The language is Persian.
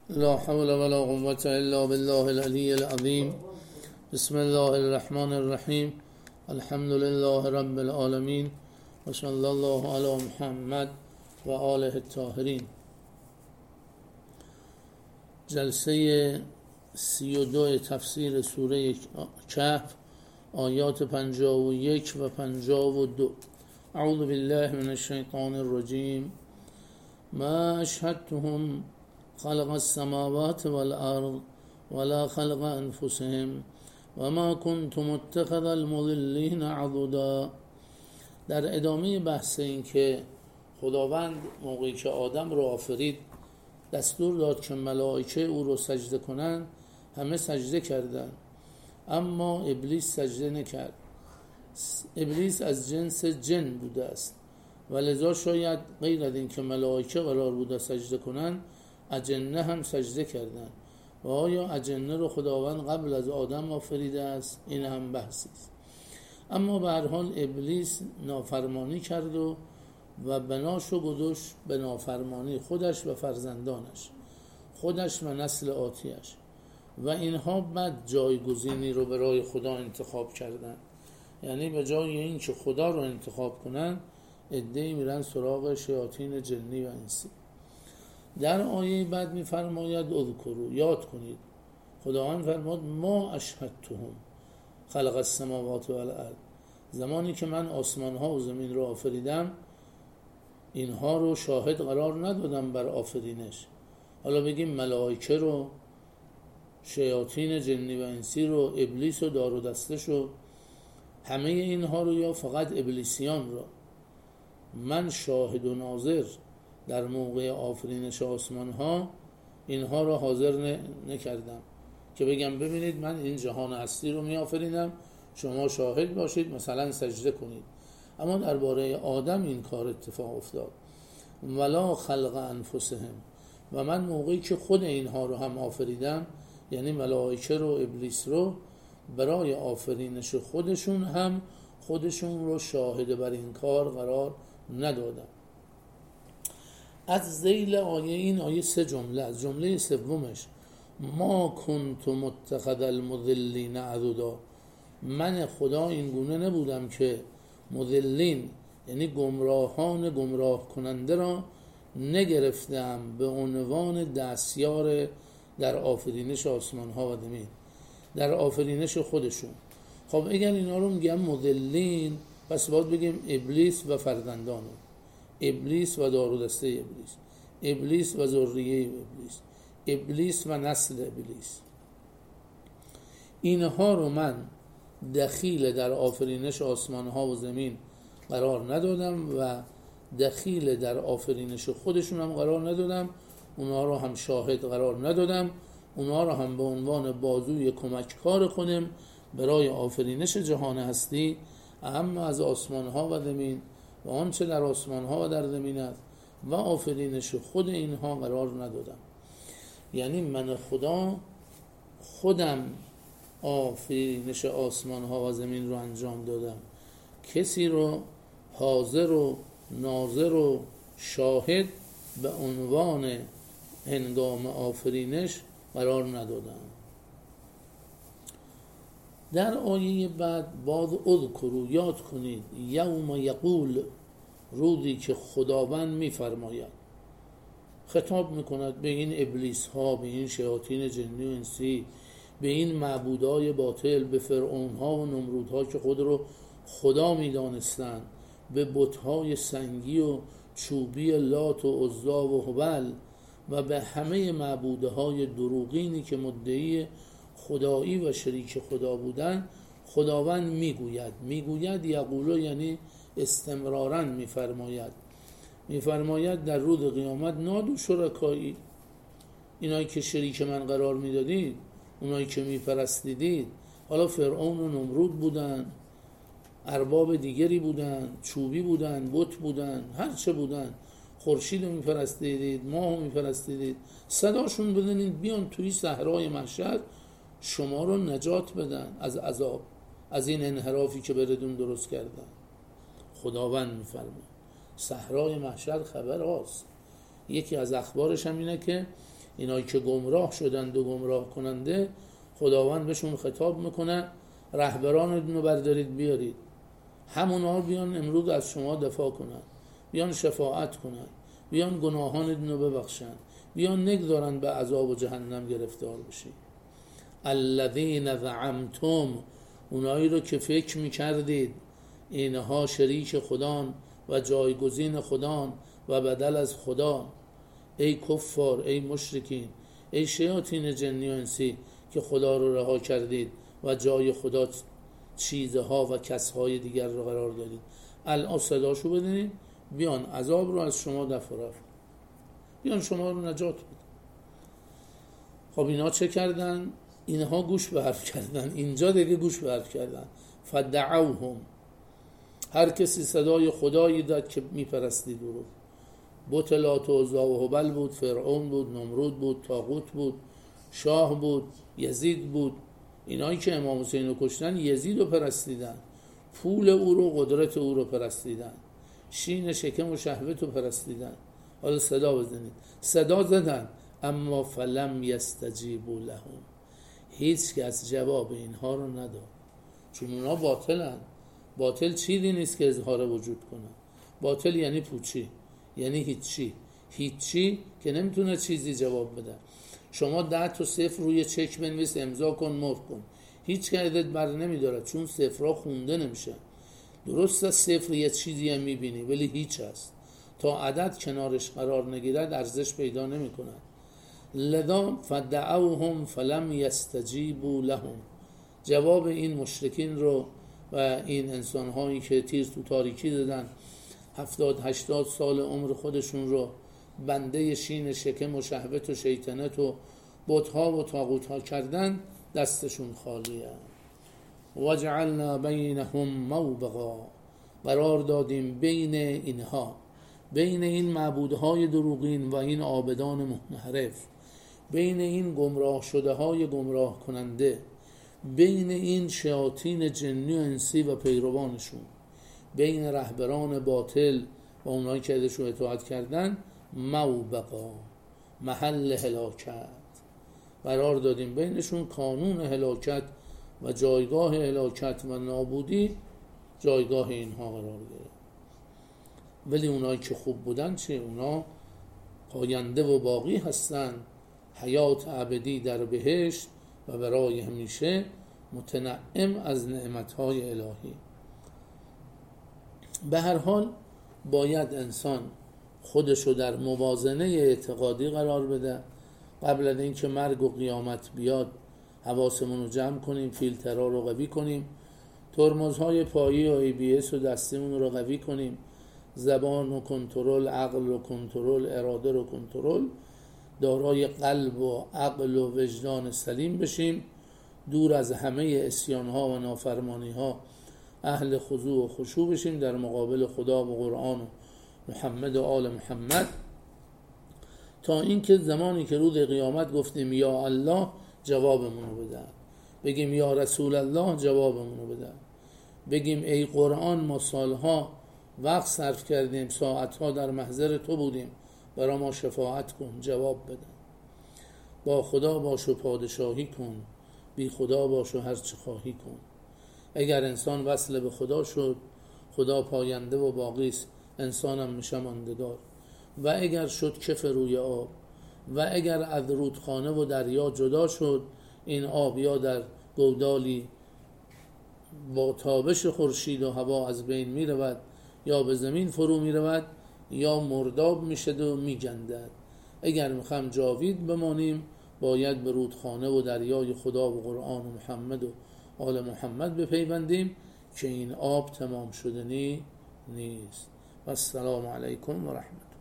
لا حول ولا قوة إلا بالله العلي العظيم. بسم الله الرحمن الرحیم. الحمد لله رب العالمین و صلی الله علی محمد و آله الطاهرین. جلسه 32 تفسیر سوره کهف، آیات 51 و 52. اعوذ بالله من الشیطان الرجیم. ما اشهدتهم خلق السماوات والارض ولا خلق انفسهم وما كنت متخذ المضلين عضدا. در ادامه بحث این که خداوند موقعی که آدم رو آفرید دستور داد که ملائکه او رو سجده کنند، همه سجده کردند، اما ابلیس سجده نکرد. ابلیس از جنس جن بوده است و لذا شاید غیر از این که ملائکه قرار بوده سجده کنند، اجنه هم سجده کردند. و آیا اجنه رو خداوند قبل از آدم آفریده است؟ این هم بحثی است. اما به هر حال ابلیس نافرمانی کرد و بناش و گذاشت به نافرمانی خودش و فرزندانش، خودش و نسل آتیش، و اینها بعد جایگزینی رو برای خدا انتخاب کردند. یعنی به جای این که خدا رو انتخاب کنند، عده‌ای میرن سراغ شیاطین جنی و انسی. در آیه بعد میفرماید اذکروا، یاد کنید. خداوند فرمود ما اشهدتهم خلق السماوات والارض، زمانی که من آسمان ها و زمین رو آفریدم اینها رو شاهد قرار ندادم بر آفرینش. حالا بگیم ملائکه رو، شیاطین جنی و انسی رو، ابلیس و دار و دستش رو، همه اینها رو، یا فقط ابلیسیان رو من شاهد و ناظر در موقع آفرینش آسمان ها اینها رو حاضر نکردم که بگم ببینید من این جهان هستی رو می آفرینم، شما شاهد باشید، مثلا سجده کنید. اما درباره آدم این کار اتفاق افتاد. ولا خلق انفسهم، و من موقعی که خود اینها رو هم آفریدم، یعنی ملائکه رو، ابلیس رو، برای آفرینش خودشون هم خودشون رو شاهد بر این کار قرار ندادم. از ذیل آیه این آیه 3 جمله، از جمله سومش ما کنت متخذ المضلین عضدا، من خدا این گونه نبودم که مضلین یعنی گمراهان گمراه کننده را نگرفتم به عنوان دستیار در آفرینش آسمان ها و زمین، در آفرینش خودشون. خب اگر اینا رو میگم مضلین، پس باید بگیم ابلیس و فرزندانه، ابلیس و دار و دسته ابلیس، ابلیس و ذریه ابلیس، ابلیس و نسل ابلیس. اینها رو من دخیل در آفرینش آسمان ها و زمین قرار ندادم و دخیل در آفرینش خودشون هم قرار ندادم. اونها رو هم شاهد قرار ندادم، اونها رو هم به عنوان بازوی کمککار خودم برای آفرینش جهان هستی، اما از آسمان ها و زمین و آنچه در آسمان ها و در زمین است و آفرینش خود اینها قرار ندادم. یعنی من خدا خودم آفرینش آسمان ها و زمین رو انجام دادم، کسی رو حاضر و ناظر و شاهد به عنوان هنگام آفرینش قرار ندادم. در آیه بعد باز اذکروا، یاد کنید، یوم یقول، روزی که خداوند میفرماید، خطاب میکند به این ابلیس ها، به این شیاطین جنی و انسی، به این معبودای باطل، به فرعون ها و نمرود ها که خود رو خدا میدانستند، به بت های سنگی و چوبی لات و عزا و هبل و به همه معبودهای دروغینی که مدعی خدایی و شریک خدا بودن. خداوند میگوید یقولو یعنی استمرارا میفرماید در روز قیامت نادو شرکایی، اینایی که شریک من قرار میدادید، اونایی که میپرستیدید، حالا فرعون و نمرود بودن، ارباب دیگری بودن، چوبی بودن، بت بودن، هر چه بودن، خورشید رو میپرستیدید، ماه رو میپرستیدید، صداشون بدنید بیان توی صحرای محشر شما رو نجات بدن از عذاب، از این انحرافی که بردون درست کردن. خداوند میفرماید صحرای محشر خبر هاست. یکی از اخبارش هم اینه که اینایی که گمراه شدند و گمراه کننده، خداوند بهشون خطاب میکنه رهبرانتون رو بردارید بیارید، همونا بیان امروز از شما دفاع کنن، بیان شفاعت کنن، بیان گناهانتون رو ببخشن، بیان نگذارن به عذاب و جهنم گرفتار بشید. الذین زعمتم، اونایی رو که فکر میکردید اینها شریک خدان و جایگزین خدان و بدل از خدا، ای کفار، ای مشرکین، ای شیاطین جنی و انسی که خدا رو رها کردید و جای خدا چیزها و کسهای دیگر رو قرار دادید، الان صداشو بدین، بیان عذاب رو از شما دفع رفع، بیان شما رو نجات بده. خب اینا چه کردن؟ اینها گوش به حرف کردن. اینجا دیگه گوش به حرف کردن. فدعوهم، هر کسی صدای خدایی داد که میپرستید او رو. بت لات و عزی و هبل بود، فرعون بود، نمرود بود، طاغوت بود، شاه بود، یزید بود. اینایی که امام حسین رو کشتن یزید رو پرستیدن، پول او رو، قدرت او رو پرستیدن، شین شکم و شهوت رو پرستیدن. حالا صدا بزنید. صدا زدن اما فلم یستجیبوا لهم، هیچ کس جواب اینها رو نداد، چون اونا باطلن. باطل چیزی نیست که اظهار وجود کنه. باطل یعنی پوچی، یعنی هیچی که نمیتونه چیزی جواب بده. شما 10 تا صفر روی چک بنویس، امضا کن، مهر کن، هیچ کردت بر نمیداره، چون صفرها خونده نمیشه. درست از صفر یه چیزی هم میبینی ولی هیچ هست، تا عدد کنارش قرار نگیرد ارزش پیدا نمیکنه. لذا فدعوهم فلم یستجیبوا لهم، جواب این مشرکین رو و این انسانهایی که تیر تو تاریکی دادن 70-80 سال عمر خودشون رو بنده شین شکم و شهوت و شیطنت و بت‌ها و طاغوت‌ها کردن، دستشون خالیه. وجعلنا بینهم موبقا، قرار دادیم بین اینها، بین این معبودهای دروغین و این عابدان منحرف، بین این گمراه شده های گمراه کننده، بین این شیاطین جنی و انسی و پیروانشون، بین رهبران باطل و اونایی که ازشون اطاعت کردن، موبقا، محل هلاکت، قرار دادیم بینشون کانون هلاکت و جایگاه هلاکت و نابودی جایگاه اینها قرار گرفت. ولی اونایی که خوب بودن چه؟ اونا پاینده و باقی هستن، حیات ابدی در بهشت و برای همیشه متنعم از نعمتهای الهی. به هر حال باید انسان خودشو در موازنه اعتقادی قرار بده. قبل از اینکه مرگ و قیامت بیاد حواسمون رو جمع کنیم، فیلترها رو قوی کنیم، ترمزهای پایی و ABS و دستیمون رو قوی کنیم، زبان و کنترل، عقل و کنترل، اراده رو کنترل، دارای قلب و عقل و وجدان سلیم بشیم، دور از همه عصیان‌ها و نافرمانی‌ها، اهل خضوع و خشوع بشیم در مقابل خدا و قرآن و محمد و آل محمد، تا اینکه زمانی که روز قیامت گفتیم یا الله جوابمون رو بده، بگیم یا رسول الله جوابمون رو بده، بگیم ای قرآن ما سالها وقت صرف کردیم، ساعتها در محضر تو بودیم، برای ما شفاعت کن، جواب بده. با خدا باش و پادشاهی کن، بی خدا باش و هر چه خواهی کن. اگر انسان وصل به خدا شد، خدا پاینده و باقی است، انسانم میشه ماندگار. و اگر شد کف روی آب، و اگر از رودخانه و دریا جدا شد، این آب یا در گودالی با تابش خورشید و هوا از بین می رود، یا به زمین فرو می رود، یا مرداب می شد و می گندد. اگر میخوام جاوید بمانیم، باید به رودخانه و دریای خدا و قرآن و محمد و آل محمد بپیوندیم که این آب تمام شدنی نیست. و السلام علیکم و رحمت.